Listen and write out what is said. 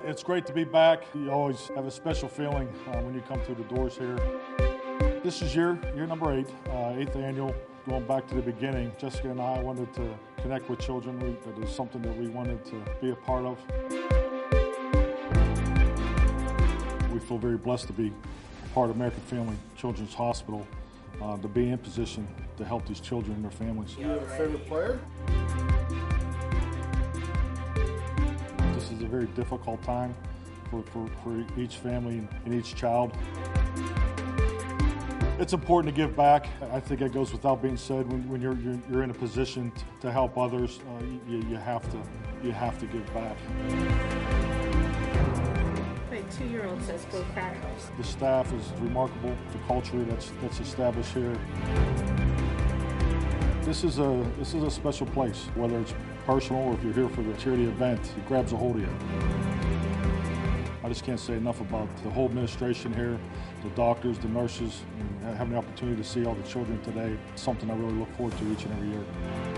It's great to be back. You always have a special feeling when you come through the doors here. This is year number 8, 8th annual. Going back to the beginning, Jessica and I wanted to connect with children. That is something that we wanted to be a part of. We feel very blessed to be part of American Family Children's Hospital, to be in position to help these children and their families. You have a favorite player? This is a very difficult time for each family and each child. It's important to give back. I think it goes without being said. When you're in a position to help others, you have to give back. My 2-year-old says go Crackers. The staff is remarkable. The culture that's established here. This is a special place. Whether it's personal or if you're here for the charity event, it grabs a hold of you. I just can't say enough about the whole administration here, the doctors, the nurses, and having the opportunity to see all the children today. It's something I really look forward to each and every year.